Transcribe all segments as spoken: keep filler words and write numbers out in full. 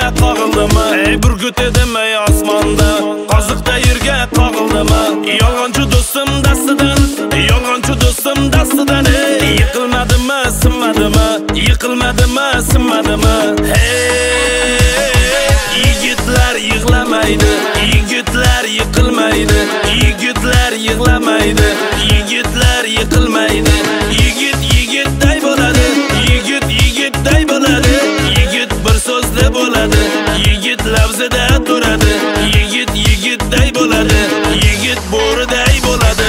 qo'g'ildimi? Ey burgut edim ey osmonda, qoziqda yerga qo'g'ildimi? Yolg'onchi do'stim dastidan, yolg'onchi do'stim dastidan, ey yiqilmadimi, sinmadimi? Yiqilmadimi, sinmadimi? Hey, yigitlar yig'lamaydi, yigitlar yiqilmaydi, yigitlar yig'lamaydi, yigitlar yiqilmaydi. Yigit yigitday bo'ladi, yigit yigitday bo'ladi, yigit bir so'zda bo'ladi, yigit lafzida turadi, yigit yigitday bo'ladi, yigit bo'riday bo'ladi.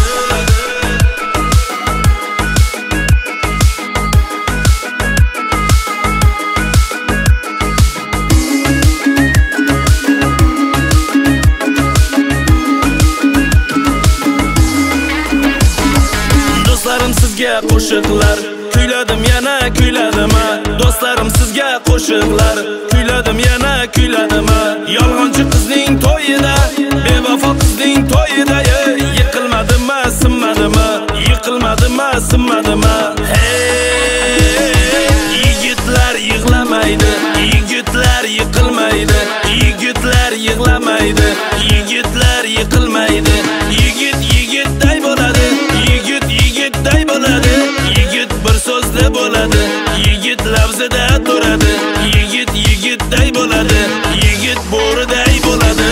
Do'stlarim sizga qo'shiqlar kuyladim, yana kuyladimmi? Do'stlarim sizga qo'shiqlar kuyladim, yana kuyladimmi? Yolg'onchi qizning to'yida, bevafo qizning to'yida, yiqilmadimmi, sinmadimi? Yiqilmadimmi, sinmadimi? Hey, yigitlar yig'lamaydi, yigitlar yiqilmaydi, yigitlar yig'lamaydi, yigitlar yiqilmaydi. Yigit yigitday bo'ladi, yigit yigitday bo'ladi, yigit bir so'zda bo'ladi, yigit lafzida turadi, yigit yigitday bo'ladi, yigit bo'riday bo'ladi.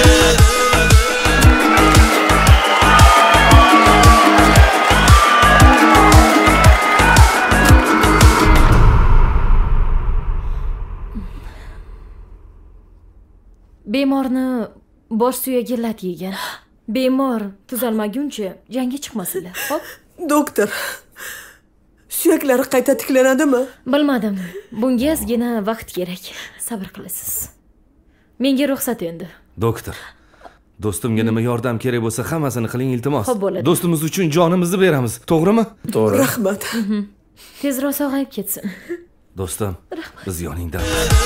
Bemorni bosh suyagi lat yegan. Bemor tuzalmaguncha jangga chiqmasinlar. Xo'p? Doktor, suyaklari qayta tiklanadimi? Bilmadim. Bunga ozgina vaqt kerak. Sabr qilasiz. Menga ruxsat endi. Doktor, do'stimga nima yordam kerak bo'lsa hammasini qiling iltimos. Xo'p, bo'ladi. Do'stimiz uchun jonimizni beramiz. To'g'rimi? To'g'ri. Rahmat. Tezroq sog'ayib ketsin. Do'stim, biz yoningda.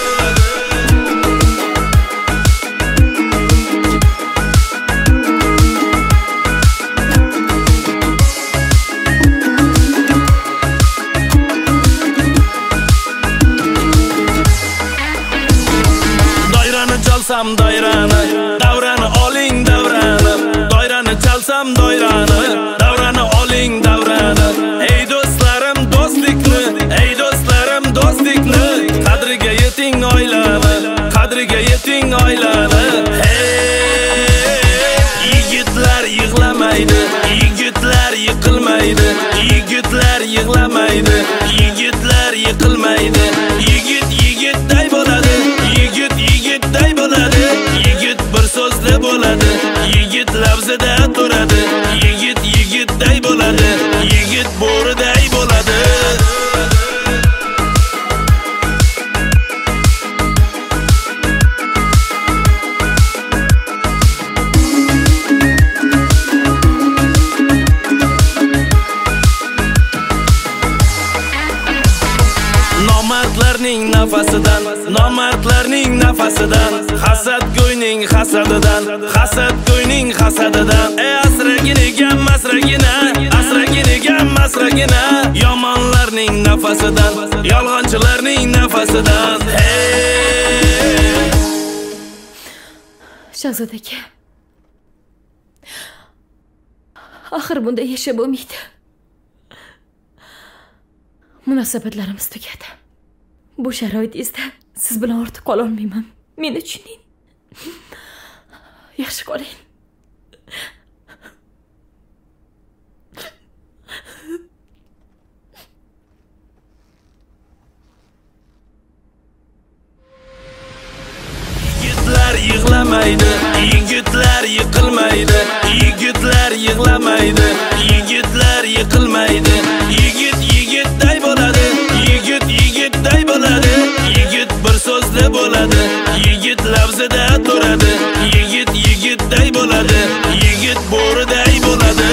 Chalsam doirani, davrani oling davrani, doirani chalsam doirani, davrani oling davrani. Ey do'stlarim do'stlikni, ey do'stlarim do'stlikni, qadriga yeting oilani, qadriga yeting oilani. Hey, yigitlar yig'lamaydi, yigitlar yiqilmaydi, yigitlar yig'lamaydi, yigitlar yiqilmaydi. Yigit yigitday bo'ladi, yigit yigitday bo'ladi, yigit bir so'zda bo'ladi, yigit lafzida turadi, yigit yigitday bo'ladi, yigit bo'riday bo'ladi. Nomardlarning nafasidan, nomardlarning nafasidan, hasad go'yning hasadidan, hasad go'yning hasadidan. Ey asragin egan masragina, asragin egan masragina, yomonlarning nafasidan, yolg'onchilarning nafasidan. Hey, Shahzod aka, axir bunday yashab bo'lmaydi. Munosabatlarimiz tugadi. Bu sharoitingizda siz bilan ortib qola olmayman. Meni tushuning. Yaxshi qoling. Yigitlar yig'lamaydi, yigitlar yiqilmaydi, yigitlar yig'lamaydi, yigitlar yiqilmaydi. Yigit yigitday bo'ladi, yigit yigitday bo'ladi, yigit bir so'zda bo'ladi, yigit lafzida turadi, yigit yigitday bo'ladi, yigit bo'riday bo'ladi.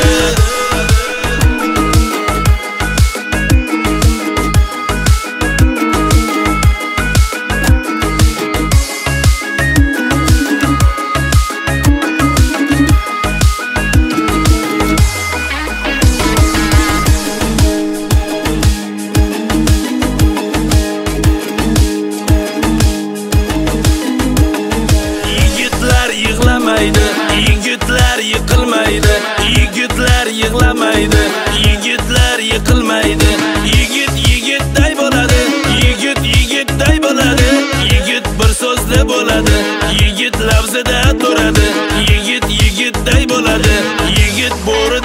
yiqilmaydi. Yigit yigitday bo'ladi, yigit yigitday bo'ladi. Yigit bir so'zda bo'ladi, yigit lafzida turadi. Yigit yigitday bo'ladi, yigit bo'ri